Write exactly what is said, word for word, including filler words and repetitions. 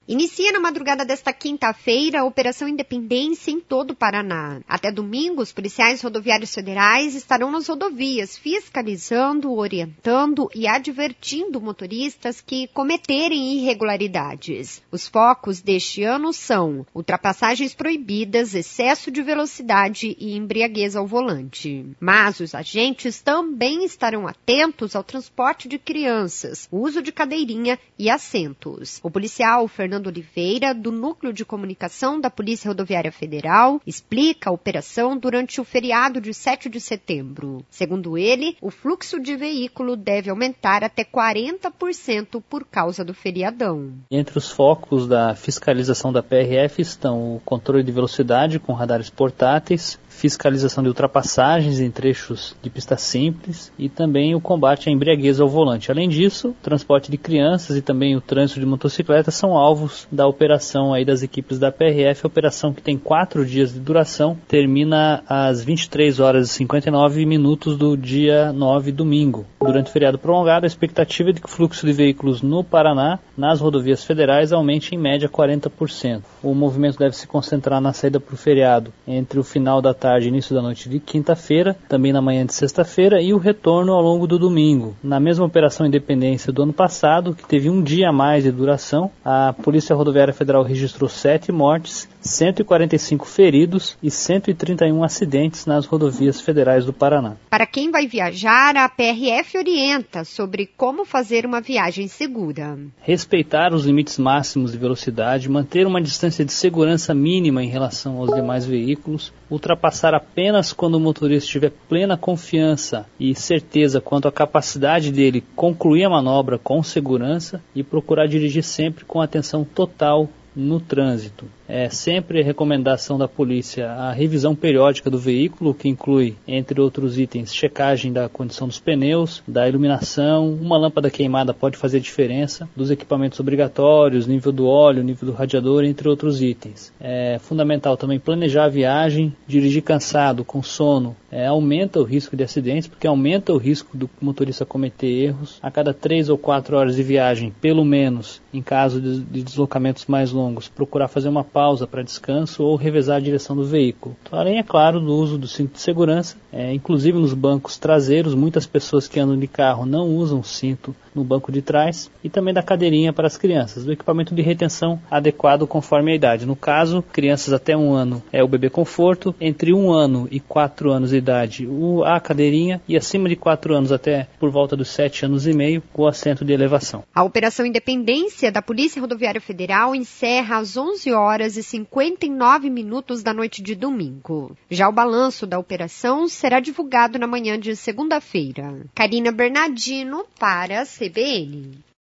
Inicia na madrugada desta quinta-feira a Operação Independência em todo o Paraná. Até domingo, os policiais rodoviários federais estarão nas rodovias fiscalizando, orientando e advertindo motoristas que cometerem irregularidades. Os focos deste ano são ultrapassagens proibidas, excesso de velocidade e embriaguez ao volante. Mas os agentes também estarão atentos ao transporte de crianças, uso de cadeirinha e assentos. O policial Fernando Fernando Oliveira, do Núcleo de Comunicação da Polícia Rodoviária Federal, explica a operação durante o feriado de sete de setembro. Segundo ele, o fluxo de veículo deve aumentar até quarenta por cento por causa do feriadão. Entre os focos da fiscalização da P R F estão o controle de velocidade com radares portáteis, fiscalização de ultrapassagens em trechos de pista simples e também o combate à embriaguez ao volante. Além disso, o transporte de crianças e também o trânsito de motocicletas são alvos da operação aí das equipes da P R F, a operação que tem quatro dias de duração, termina às vinte e três horas e cinquenta e nove minutos do dia nove, domingo. Durante o feriado prolongado, a expectativa é de que o fluxo de veículos no Paraná, nas rodovias federais, aumente em média quarenta por cento. O movimento deve se concentrar na saída para o feriado entre o final da tarde e início da noite de quinta-feira, também na manhã de sexta-feira e o retorno ao longo do domingo. Na mesma Operação Independência do ano passado, que teve um dia a mais de duração, a Polícia Rodoviária Federal registrou sete mortes, cento e quarenta e cinco feridos e cento e trinta e um acidentes nas rodovias federais do Paraná. Para quem vai viajar, a P R F orienta sobre como fazer uma viagem segura. Respeitar os limites máximos de velocidade, manter uma distância de segurança mínima em relação aos demais veículos, ultrapassar apenas quando o motorista tiver plena confiança e certeza quanto à capacidade dele concluir a manobra com segurança e procurar dirigir sempre com atenção total no trânsito. É sempre recomendação da polícia a revisão periódica do veículo, que inclui, entre outros itens, checagem da condição dos pneus, da iluminação, uma lâmpada queimada pode fazer diferença, dos equipamentos obrigatórios, nível do óleo, nível do radiador, entre outros itens. É fundamental também planejar a viagem, dirigir cansado, com sono, é, aumenta o risco de acidentes, porque aumenta o risco do motorista cometer erros. A cada três ou quatro horas de viagem, pelo menos, em caso de, de deslocamentos mais longos, procurar fazer uma pausa para descanso ou revezar a direção do veículo. Além, é claro, do uso do cinto de segurança, é, inclusive nos bancos traseiros, muitas pessoas que andam de carro não usam cinto no banco de trás, e também da cadeirinha para as crianças, do equipamento de retenção adequado conforme a idade. No caso, crianças até um ano é o bebê conforto, entre um ano e quatro anos de idade o, a cadeirinha, e acima de quatro anos até por volta dos sete anos e meio o assento de elevação. A Operação Independência da Polícia Rodoviária Federal encerra às onze horas e cinquenta e nove minutos da noite de domingo. Já o balanço da operação será divulgado na manhã de segunda-feira. Karina Bernardino para a C B N.